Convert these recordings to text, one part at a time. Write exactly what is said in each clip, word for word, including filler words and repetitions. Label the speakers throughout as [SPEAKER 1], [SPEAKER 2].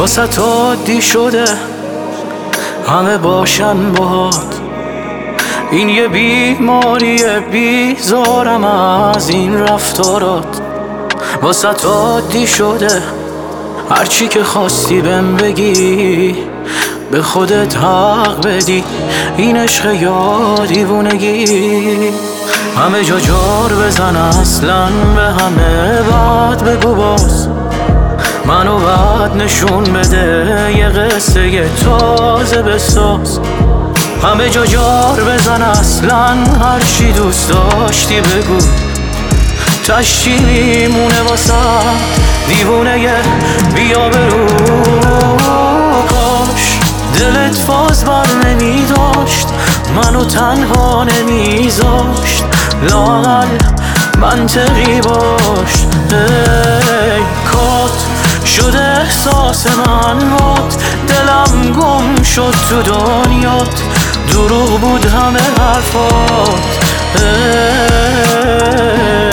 [SPEAKER 1] واسه تو عادی شده همه باشن باهات. این یه بیماریه بیزارم از این رفتارات. واسه تو عادی شده هرچی که خواستی بهم بگی، به خودت حق بدی. این عشق یا دیوونگی، همه جا جار بزن اصلا به همه بعد بگو باز. منو بعد نشون بده یه قصه تازه بساز. همه جا جار بزن اصلا هرچی دوست داشتی بگو. تشتی میمونه واسه دیوونه بیا برو. کاش دلت فاز بر نمی داشت، منو تنها نمیذاشت، لااقل منطقی باش. ای کات شده احساس من باد، دلم گم شد تو دنیات. دروغ بود همه حرفات. ای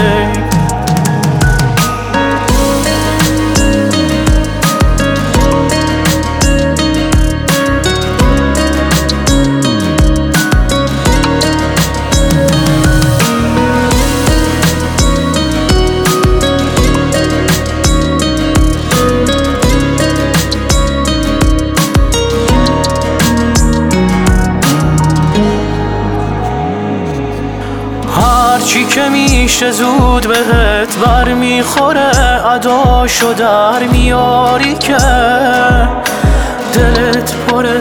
[SPEAKER 1] چی که میشه زود بهت بر میخوره، اداشو در میاری که دلت پره.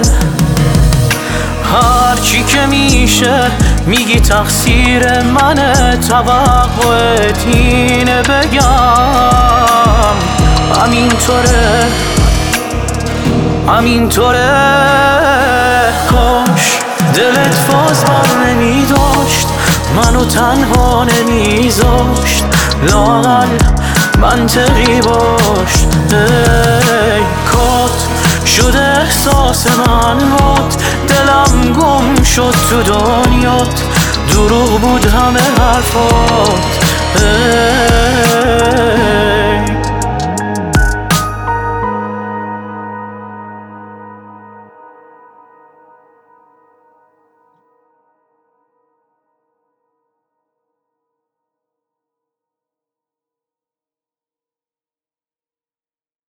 [SPEAKER 1] هر چی که میشه میگی تقصیر منه، توقعت اینه بگم همینطوره همینطوره. کاش دلت فاز بر نمیداشت، منو تنها نمیذاشت، لااقل منطقی باش. ای کات شده احساس من باد، دلم گم شد تو دنیات. دروغ بود همه حرفات. ای